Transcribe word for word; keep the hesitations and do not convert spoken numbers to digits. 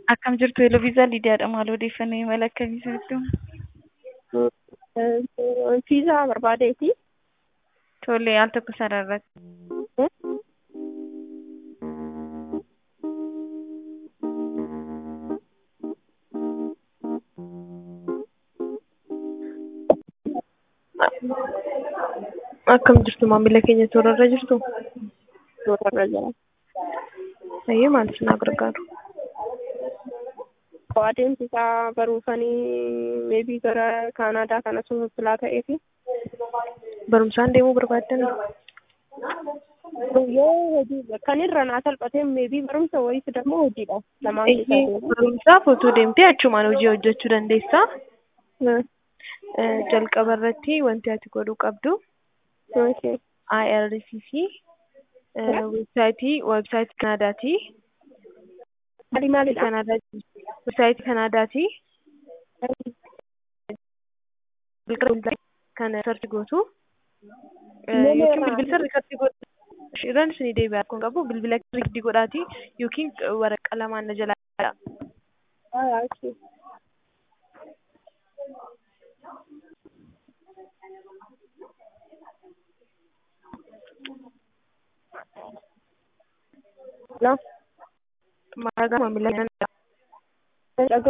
Akkam jirtu Eloviisaa Lidiyaadha. Maal odeeffannoo imala akkamii isinitti himu? Fiizaa barbaadeeti. Tole, al tokko sararratti. Akkam jirtu maamila keenya toorarra jirtu? Toorarra jira. Ayyee maal isin haa gargaaru? Adeemsi isaa baruufanii meebii gara Kaanaadaa kana sun filaa ta'eefi. Barumsaan deemuu barbaaddan? Yoo hojii kan irra naa salphatee meebii barumsa wayiis dammoo hojiidha. Lamaan keessaa deema. Barumsaaf otoo deemtee achumaan hojii hojjechuu dandeessaa. Jalqaba irratti wanti ati godhuu qabdu I R C C websaayitii websaayitii Kanaadaati. Maali maalidha? Kanaadaati. Websaayitii Kanaadaati. Kan sarchi gootu. Yookiin bilbila riikardii godhu. Shirran isin deebi'aa kun qabu bilbila riikardii godhaati yookiin waraqaa lamaan na jalaa. Ah, okay. No. Maaragaa maamila